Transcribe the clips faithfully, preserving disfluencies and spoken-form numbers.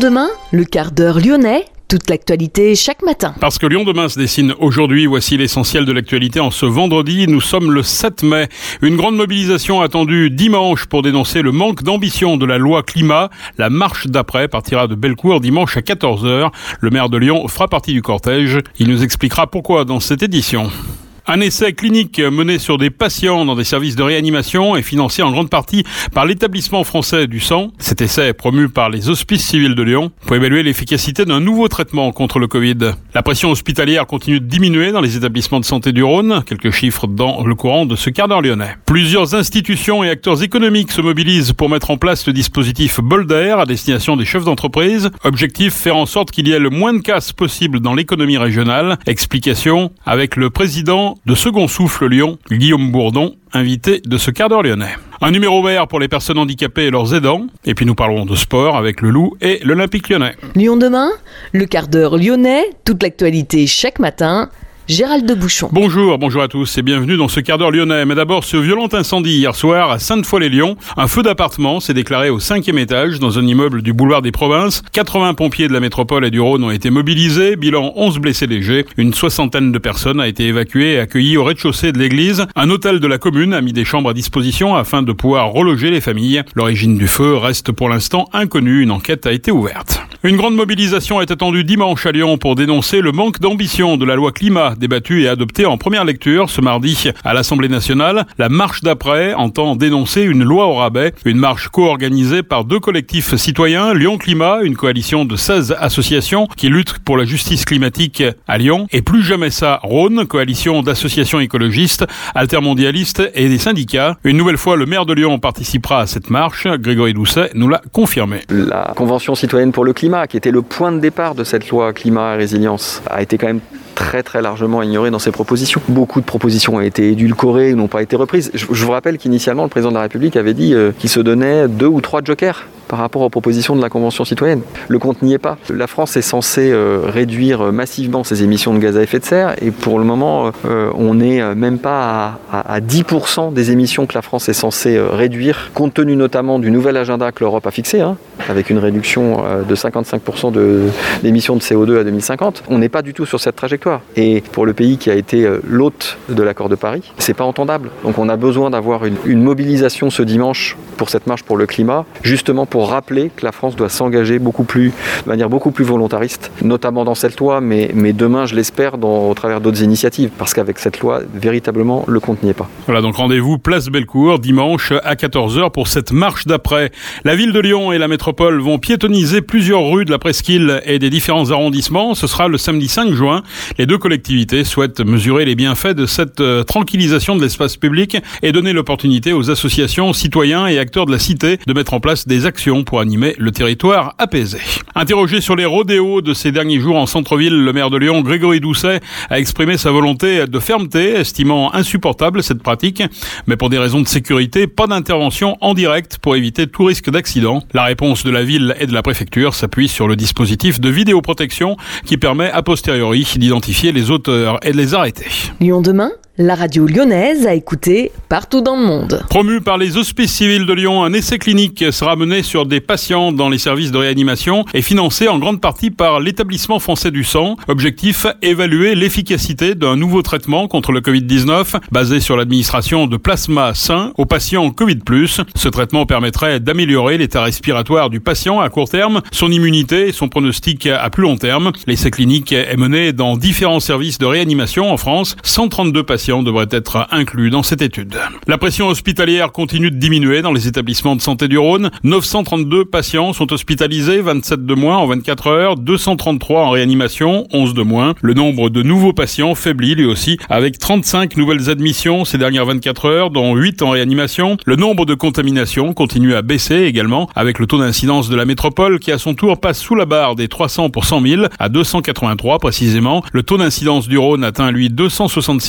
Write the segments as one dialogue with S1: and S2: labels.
S1: demain, le quart d'heure lyonnais, toute l'actualité chaque matin.
S2: Parce que Lyon demain se dessine aujourd'hui, voici l'essentiel de l'actualité en ce vendredi. Nous sommes le sept mai. Une grande mobilisation attendue dimanche pour dénoncer le manque d'ambition de la loi climat. La marche d'après partira de Bellecour dimanche à quatorze heures. Le maire de Lyon fera partie du cortège. Il nous expliquera pourquoi dans cette édition. Un essai clinique mené sur des patients dans des services de réanimation est financé en grande partie par l'établissement français du sang. Cet essai est promu par les Hospices civils de Lyon pour évaluer l'efficacité d'un nouveau traitement contre le Covid. La pression hospitalière continue de diminuer dans les établissements de santé du Rhône. Quelques chiffres dans le courant de ce quart d'heure lyonnais. Plusieurs institutions et acteurs économiques se mobilisent pour mettre en place le dispositif Bolder à destination des chefs d'entreprise. Objectif, faire en sorte qu'il y ait le moins de casse possible dans l'économie régionale. Explication avec le président de Second Souffle Lyon, Guillaume Bourdon, invité de ce quart d'heure lyonnais. Un numéro vert pour les personnes handicapées et leurs aidants. Et puis nous parlerons de sport avec le Loup et l'Olympique lyonnais.
S1: Lyon demain, le quart d'heure lyonnais, toute l'actualité chaque matin. Gérald de Bouchon.
S2: Bonjour, bonjour à tous et bienvenue dans ce quart d'heure lyonnais. Mais d'abord, ce violent incendie hier soir à Sainte-Foy-les-Lyons. Un feu d'appartement s'est déclaré au cinquième étage dans un immeuble du boulevard des Provinces. quatre-vingts pompiers de la métropole et du Rhône ont été mobilisés. Bilan onze blessés légers. Une soixantaine de personnes a été évacuée et accueillie au rez-de-chaussée de l'église. Un hôtel de la commune a mis des chambres à disposition afin de pouvoir reloger les familles. L'origine du feu reste pour l'instant inconnue. Une enquête a été ouverte. Une grande mobilisation est attendue dimanche à Lyon pour dénoncer le manque d'ambition de la loi climat débattue et adoptée en première lecture ce mardi à l'Assemblée nationale. La marche d'après entend dénoncer une loi au rabais, une marche co-organisée par deux collectifs citoyens, Lyon Climat, une coalition de seize associations qui luttent pour la justice climatique à Lyon, et Plus Jamais Ça Rhône, coalition d'associations écologistes, altermondialistes et des syndicats. Une nouvelle fois, le maire de Lyon participera à cette marche. Grégory Doucet nous l'a confirmé.
S3: La Convention citoyenne pour le climat, qui était le point de départ de cette loi climat et résilience, a été quand même très très largement ignoré dans ses propositions. Beaucoup de propositions ont été édulcorées ou n'ont pas été reprises. Je, je vous rappelle qu'initialement, le président de la République avait dit euh, qu'il se donnait deux ou trois jokers par rapport aux propositions de la Convention citoyenne. Le compte n'y est pas. La France est censée euh, réduire massivement ses émissions de gaz à effet de serre et pour le moment, euh, on n'est même pas à, à, à dix pour cent des émissions que la France est censée euh, réduire, compte tenu notamment du nouvel agenda que l'Europe a fixé, hein, avec une réduction euh, de cinquante-cinq pour cent de, d'émissions de C O deux à deux mille cinquante. On n'est pas du tout sur cette trajectoire. Et pour le pays qui a été euh, l'hôte de l'accord de Paris, c'est pas entendable. Donc on a besoin d'avoir une, une mobilisation ce dimanche pour cette marche pour le climat, justement pour rappeler que la France doit s'engager beaucoup plus, de manière beaucoup plus volontariste, notamment dans cette loi, mais, mais demain, je l'espère, dans, au travers d'autres initiatives, parce qu'avec cette loi, véritablement, le compte n'y est pas.
S2: Voilà, donc rendez-vous place Bellecour, dimanche à quatorze heures pour cette marche d'après. La ville de Lyon et la métropole vont piétonniser plusieurs rues de la Presqu'île et des différents arrondissements. Ce sera le samedi cinq juin. Les deux collectivités souhaitent mesurer les bienfaits de cette euh, tranquillisation de l'espace public et donner l'opportunité aux associations, citoyens et acteurs de la cité de mettre en place des actions pour animer le territoire apaisé. Interrogé sur les rodéos de ces derniers jours en centre-ville, le maire de Lyon, Grégory Doucet, a exprimé sa volonté de fermeté, estimant insupportable cette pratique. Mais pour des raisons de sécurité, pas d'intervention en direct pour éviter tout risque d'accident. La réponse de la ville et de la préfecture s'appuie sur le dispositif de vidéoprotection qui permet a posteriori d'identifier les auteurs et de les arrêter.
S1: Lyon demain, la radio lyonnaise à écouter partout dans le monde.
S2: Promu par les Hospices civils de Lyon, un essai clinique sera mené sur des patients dans les services de réanimation et financé en grande partie par l'établissement français du sang. Objectif, évaluer l'efficacité d'un nouveau traitement contre le covid dix-neuf basé sur l'administration de plasma sain aux patients Covid plus. Ce traitement permettrait d'améliorer l'état respiratoire du patient à court terme, son immunité et son pronostic à plus long terme. L'essai clinique est mené dans différents services de réanimation en France. cent trente-deux patients devraient être inclus dans cette étude. La pression hospitalière continue de diminuer dans les établissements de santé du Rhône. neuf cent trente-deux patients sont hospitalisés, vingt-sept de moins en vingt-quatre heures, deux cent trente-trois en réanimation, onze de moins. Le nombre de nouveaux patients faiblit lui aussi, avec trente-cinq nouvelles admissions ces dernières vingt-quatre heures, dont huit en réanimation. Le nombre de contaminations continue à baisser également, avec le taux d'incidence de la métropole qui à son tour passe sous la barre des trois cents pour cent mille, à deux cent quatre-vingt-trois précisément. Le taux d'incidence du Rhône atteint lui deux cent soixante-six pour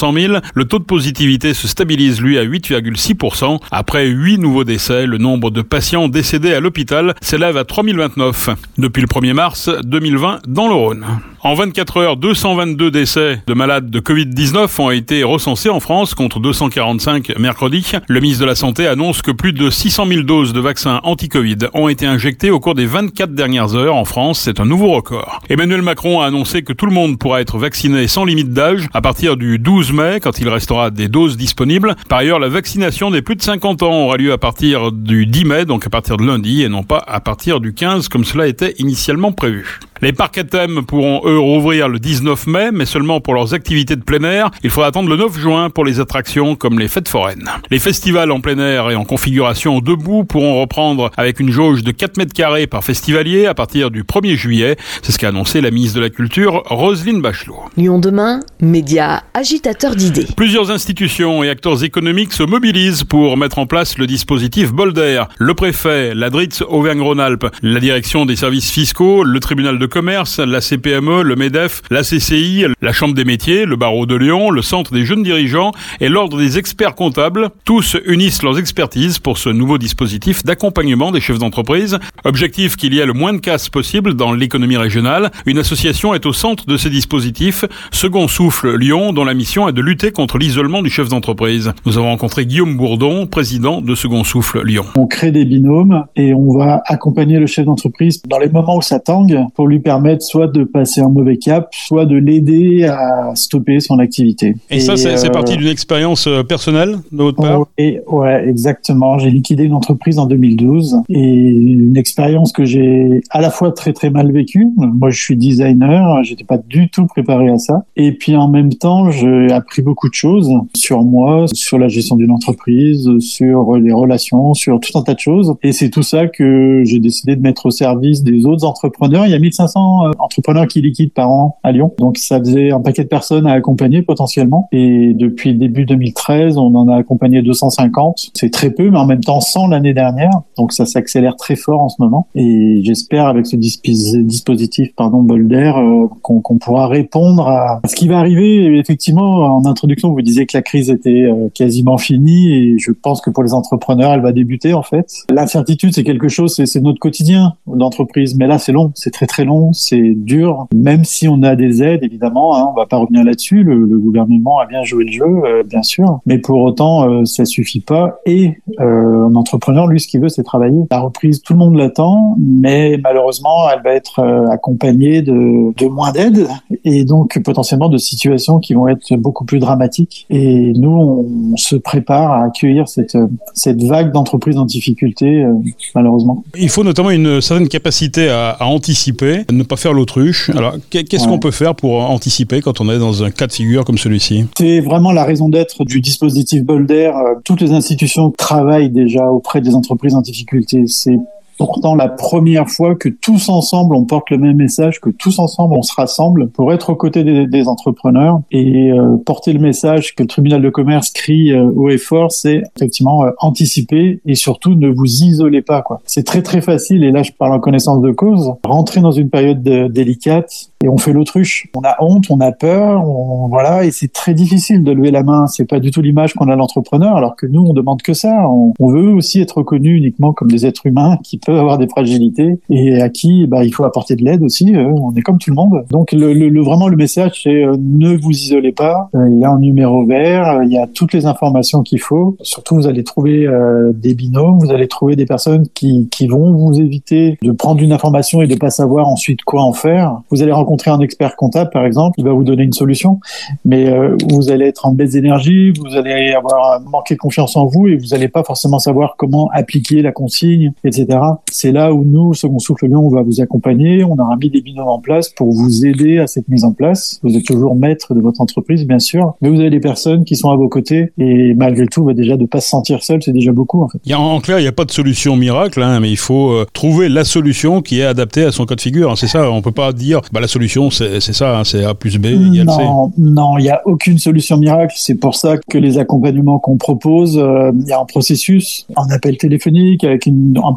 S2: cent mille. Le taux de positivité se stabilise, lui, à huit virgule six pour cent. Après huit nouveaux décès, le nombre de patients décédés à l'hôpital s'élève à trois mille vingt-neuf depuis le premier mars deux mille vingt dans le Rhône. En vingt-quatre heures, deux cent vingt-deux décès de malades de covid dix-neuf ont été recensés en France contre deux cent quarante-cinq mercredi. Le ministre de la Santé annonce que plus de six cent mille doses de vaccins anti-Covid ont été injectées au cours des vingt-quatre dernières heures en France. C'est un nouveau record. Emmanuel Macron a annoncé que tout le monde pourra être vacciné sans limite d'âge à partir du douze mai, quand il restera des doses disponibles. Par ailleurs, la vaccination des plus de cinquante ans aura lieu à partir du dix mai, donc à partir de lundi, et non pas à partir du quinze, comme cela était initialement prévu. Les parcs à thème pourront, eux, rouvrir le dix-neuf mai, mais seulement pour leurs activités de plein air. Il faudra attendre le neuf juin pour les attractions comme les fêtes foraines. Les festivals en plein air et en configuration debout pourront reprendre avec une jauge de quatre mètres carrés par festivalier à partir du premier juillet. C'est ce qu'a annoncé la ministre de la Culture, Roselyne Bachelot.
S1: Lyon demain, média agitateur d'idées.
S2: Plusieurs institutions et acteurs économiques se mobilisent pour mettre en place le dispositif Bolder. Le préfet, la D R I T S Auvergne-Rhône-Alpes, la direction des services fiscaux, le tribunal de commerce, la C P M E, le MEDEF, la C C I, la Chambre des métiers, le barreau de Lyon, le Centre des jeunes dirigeants et l'Ordre des experts comptables. Tous unissent leurs expertises pour ce nouveau dispositif d'accompagnement des chefs d'entreprise. Objectif qu'il y ait le moins de casse possible dans l'économie régionale. Une association est au centre de ces dispositifs, Second Souffle Lyon, dont la mission est de lutter contre l'isolement du chef d'entreprise. Nous avons rencontré Guillaume Bourdon, président de Second Souffle Lyon.
S4: On crée des binômes et on va accompagner le chef d'entreprise dans les moments où ça tangue pour lui permettre soit de passer un mauvais cap, soit de l'aider à stopper son activité.
S2: Et, et ça, c'est, euh, c'est parti d'une expérience personnelle de votre part ?
S4: Et, ouais, exactement. J'ai liquidé une entreprise en deux mille douze et une expérience que j'ai à la fois très très mal vécue. Moi, je suis designer, j'étais pas du tout préparé à ça. Et puis en même temps, j'ai appris beaucoup de choses sur moi, sur la gestion d'une entreprise, sur les relations, sur tout un tas de choses. Et c'est tout ça que j'ai décidé de mettre au service des autres entrepreneurs. Il y a mille cinq cents entrepreneurs qui liquident par an à Lyon. Donc ça faisait un paquet de personnes à accompagner potentiellement. Et depuis début deux mille treize, on en a accompagné deux cent cinquante. C'est très peu, mais en même temps cent l'année dernière. Donc ça s'accélère très fort en ce moment. Et j'espère avec ce dispositif pardon, Bolder euh, qu'on, qu'on pourra répondre à ce qui va arriver. Effectivement, en introduction, vous disiez que la crise était euh, quasiment finie et je pense que pour les entrepreneurs, elle va débuter en fait. L'incertitude, c'est quelque chose, c'est, c'est notre quotidien d'entreprise. Mais là, c'est long, c'est très très long, c'est dur. Même si on a des aides, évidemment, hein, on va pas revenir là-dessus. Le, le gouvernement a bien joué le jeu, euh, bien sûr. Mais pour autant, euh, ça suffit pas. Et euh, un entrepreneur, lui, ce qu'il veut, c'est travailler. La reprise, tout le monde l'attend, mais malheureusement, elle va être euh, accompagnée de, de moins d'aide et donc potentiellement de situations qui vont être beaucoup plus dramatiques. Et nous, on, on se prépare à accueillir cette, cette vague d'entreprises en difficulté, euh, malheureusement.
S2: Il faut notamment une certaine capacité à, à anticiper, à ne pas faire l'autruche. Alors, qu'est-ce ouais. qu'on peut faire pour anticiper quand on est dans un cas de figure comme celui-ci ?
S4: C'est vraiment la raison d'être du dispositif Bolder. Toutes les institutions travaillent déjà auprès des entreprises en difficulté. C'est pourtant la première fois que tous ensemble on porte le même message, que tous ensemble on se rassemble pour être aux côtés des, des entrepreneurs et euh, porter le message que le tribunal de commerce crie euh, haut et fort, c'est effectivement euh, anticiper et surtout ne vous isolez pas, quoi. C'est très très facile, et là je parle en connaissance de cause, rentrer dans une période de, délicate et on fait l'autruche. On a honte, on a peur, on, voilà, et c'est très difficile de lever la main. C'est pas du tout l'image qu'on a de l'entrepreneur, alors que nous on demande que ça. On, on veut aussi être reconnus uniquement comme des êtres humains qui peuvent avoir des fragilités et à qui bah, il faut apporter de l'aide aussi. Euh, on est comme tout le monde. Donc le, le, le, vraiment le message c'est euh, ne vous isolez pas. Euh, il y a un numéro vert, euh, il y a toutes les informations qu'il faut. Surtout vous allez trouver euh, des binômes, vous allez trouver des personnes qui, qui vont vous éviter de prendre une information et de pas savoir ensuite quoi en faire. Vous allez rencontrer un expert comptable par exemple, il va vous donner une solution, mais euh, vous allez être en baisse d'énergie, vous allez avoir manqué de confiance en vous et vous n'allez pas forcément savoir comment appliquer la consigne, et cetera. C'est là où nous, Second Souffle Lyon, on va vous accompagner. On aura mis des binômes en place pour vous aider à cette mise en place. Vous êtes toujours maître de votre entreprise, bien sûr, mais vous avez des personnes qui sont à vos côtés et malgré tout, bah, déjà de pas se sentir seul, c'est déjà beaucoup en fait.
S2: Il y a, en clair, il n'y a pas de solution miracle, hein, mais il faut euh, trouver la solution qui est adaptée à son cas de figure. Hein, c'est ça, on peut pas dire bah, la solution c'est, c'est ça, hein, c'est A plus B égale C.
S4: Non, non, il n'y a aucune solution miracle. C'est pour ça que les accompagnements qu'on propose, euh, il y a un processus, un appel téléphonique avec une, un premier questionnaire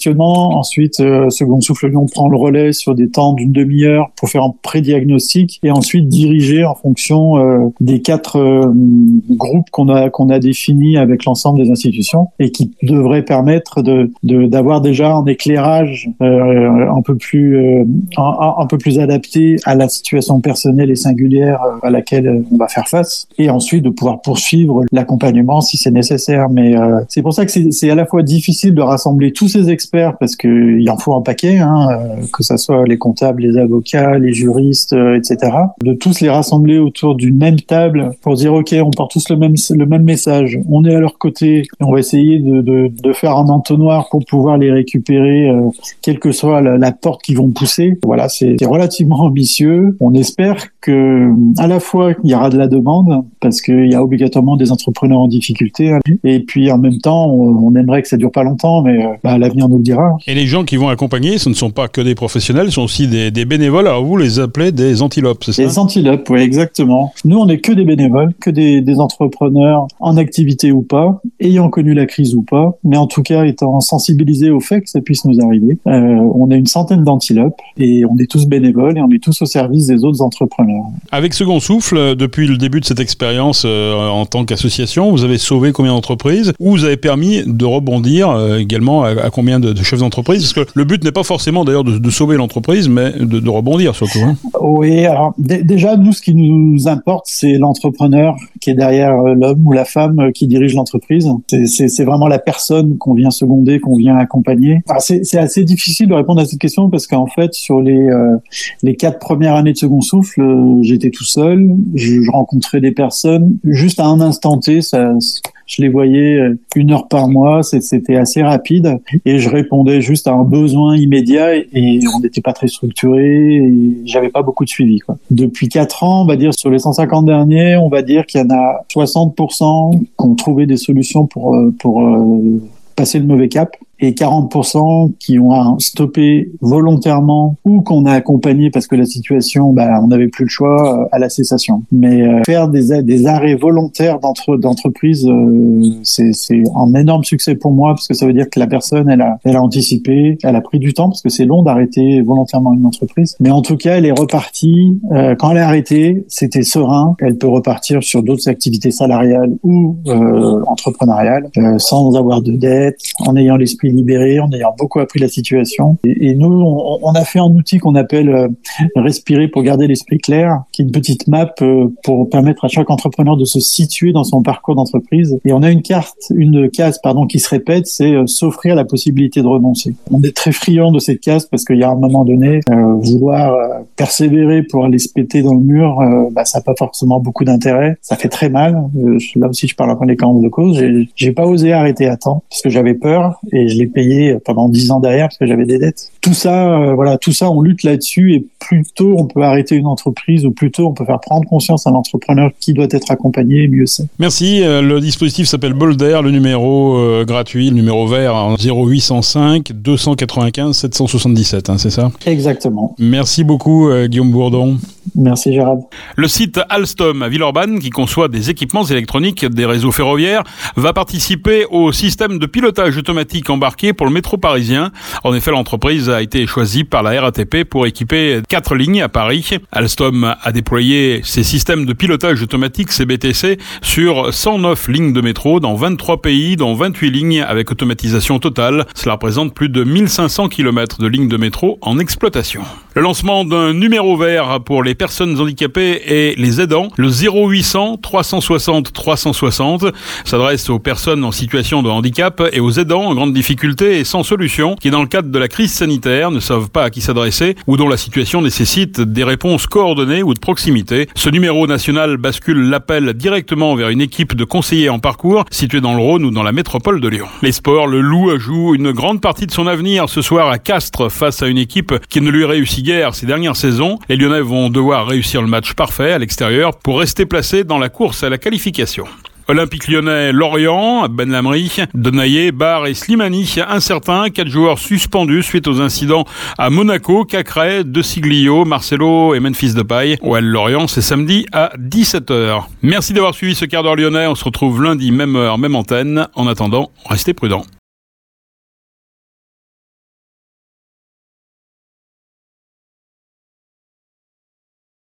S4: questionnement. Ensuite, euh, Second Souffle Lyon prend le relais sur des temps d'une demi-heure pour faire un pré-diagnostic et ensuite diriger en fonction euh, des quatre euh, groupes qu'on a qu'on a définis avec l'ensemble des institutions et qui devraient permettre de, de d'avoir déjà un éclairage euh, un peu plus euh, un, un peu plus adapté à la situation personnelle et singulière à laquelle on va faire face, et ensuite de pouvoir poursuivre l'accompagnement si c'est nécessaire. Mais euh, c'est pour ça que c'est, c'est à la fois difficile de rassembler tous ces experts parce que il en faut un paquet, hein, euh, que ça soit les comptables, les avocats, les juristes, euh, et cetera. De tous les rassembler autour d'une même table pour dire ok, on porte tous le même le même message, on est à leur côté, et on va essayer de, de, de faire un entonnoir pour pouvoir les récupérer, euh, quelle que soit la, la porte qu'ils vont pousser. Voilà, c'est, c'est relativement ambitieux. On espère que à la fois il y aura de la demande parce qu'il y a obligatoirement des entrepreneurs en difficulté, hein, et puis en même temps on, on aimerait que ça dure pas longtemps, mais euh, bah, l'avenir nous le dira.
S2: Et les gens qui vont accompagner, ce ne sont pas que des professionnels, ce sont aussi des, des bénévoles. Alors vous les appelez des antilopes, c'est ça?
S4: Des antilopes, oui, exactement. Nous on n'est que des bénévoles, que des, des entrepreneurs en activité ou pas, ayant connu la crise ou pas, mais en tout cas étant sensibilisés au fait que ça puisse nous arriver. Euh, on a une centaine d'antilopes et on est tous bénévoles et on est tous au service des autres entrepreneurs.
S2: Avec Second Souffle, depuis le début de cette expérience euh, en tant qu'association, vous avez sauvé combien d'entreprises ou vous avez permis de rebondir euh, également à, à combien de, de chefs d'entreprise? Parce que le but n'est pas forcément d'ailleurs de, de sauver l'entreprise, mais de, de rebondir surtout. Hein.
S4: Oui, alors d- déjà, nous, ce qui nous importe, c'est l'entrepreneur qui est derrière euh, l'homme ou la femme euh, qui dirige l'entreprise. C'est, c'est, c'est vraiment la personne qu'on vient seconder, qu'on vient accompagner. Alors, c'est, c'est assez difficile de répondre à cette question parce qu'en fait, sur les, euh, les quatre premières années de Second Souffle, euh, j'étais tout seul, je, je rencontrais des personnes juste à un instant T, ça, je les voyais une heure par mois, c'était assez rapide et je répondais juste à un besoin immédiat et, et on n'était pas très structuré et j'avais pas beaucoup de suivi, quoi. Depuis quatre ans, on va dire sur les cent cinquante derniers, on va dire qu'il y en a soixante pour cent qui ont trouvé des solutions pour pour euh, passer le mauvais cap et quarante pour cent qui ont stoppé volontairement ou qu'on a accompagné parce que la situation, bah, on n'avait plus le choix, à la cessation. Mais euh, faire des, des arrêts volontaires d'entre, d'entreprise, euh, c'est, c'est un énorme succès pour moi parce que ça veut dire que la personne, elle a, elle a anticipé, elle a pris du temps parce que c'est long d'arrêter volontairement une entreprise. Mais en tout cas, elle est repartie. Euh, quand elle a arrêté, c'était serein. Elle peut repartir sur d'autres activités salariales ou euh, entrepreneuriales euh, sans avoir de dettes, en ayant l'esprit libéré, en ayant beaucoup appris la situation. Et, et nous, on, on a fait un outil qu'on appelle euh, Respirer pour garder l'esprit clair, qui est une petite map euh, pour permettre à chaque entrepreneur de se situer dans son parcours d'entreprise. Et on a une carte, une case, pardon, qui se répète, c'est euh, s'offrir la possibilité de renoncer. On est très friand de cette case parce qu'il y a un moment donné, euh, vouloir euh, persévérer pour aller se péter dans le mur, euh, bah, ça n'a pas forcément beaucoup d'intérêt. Ça fait très mal. Euh, là aussi, je parle en connaissance de cause. J'ai, j'ai pas osé arrêter à temps parce que j'avais peur et je l'ai payé pendant dix ans derrière parce que j'avais des dettes. Tout ça, euh, voilà, tout ça, on lutte là-dessus et plus tôt on peut arrêter une entreprise ou plus tôt on peut faire prendre conscience à l'entrepreneur qui doit être accompagné, mieux c'est.
S2: Merci. Le dispositif s'appelle Bolder, le numéro euh, gratuit, le numéro vert en zéro huit cent cinq deux cent quatre-vingt-quinze sept cent soixante-dix-sept, hein, c'est ça?
S4: Exactement.
S2: Merci beaucoup euh, Guillaume Bourdon.
S4: Merci Gérald.
S2: Le site Alstom à Villeurbanne, qui conçoit des équipements électroniques des réseaux ferroviaires, va participer au système de pilotage automatique embarqué pour le métro parisien. En effet, l'entreprise a été choisie par la R A T P pour équiper quatre lignes à Paris. Alstom a déployé ces systèmes de pilotage automatique, C B T C, sur cent neuf lignes de métro dans vingt-trois pays, dont vingt-huit lignes avec automatisation totale. Cela représente plus de mille cinq cents kilomètres de lignes de métro en exploitation. Le lancement d'un numéro vert pour les personnes handicapées et les aidants, le zéro huit cents trois cent soixante trois cent soixante, s'adresse aux personnes en situation de handicap et aux aidants en grande difficulté et sans solution, qui dans le cadre de la crise sanitaire ne savent pas à qui s'adresser ou dont la situation nécessite des réponses coordonnées ou de proximité. Ce numéro national bascule l'appel directement vers une équipe de conseillers en parcours située dans le Rhône ou dans la métropole de Lyon. Les sports, le Loup joue une grande partie de son avenir ce soir à Castres face à une équipe qui ne lui réussit guère ces dernières saisons. Les Lyonnais vont devoir réussir le match parfait à l'extérieur pour rester placés dans la course à la qualification. Olympique Lyonnais, Lorient, Ben Lamry, Denayer, Barre et Slimani incertains, quatre joueurs suspendus suite aux incidents à Monaco, Cacré, De Siglio, Marcelo et Memphis Depay. O L Lorient, c'est samedi à dix-sept heures. Merci d'avoir suivi ce quart d'heure lyonnais. On se retrouve lundi, même heure, même antenne. En attendant, restez prudents.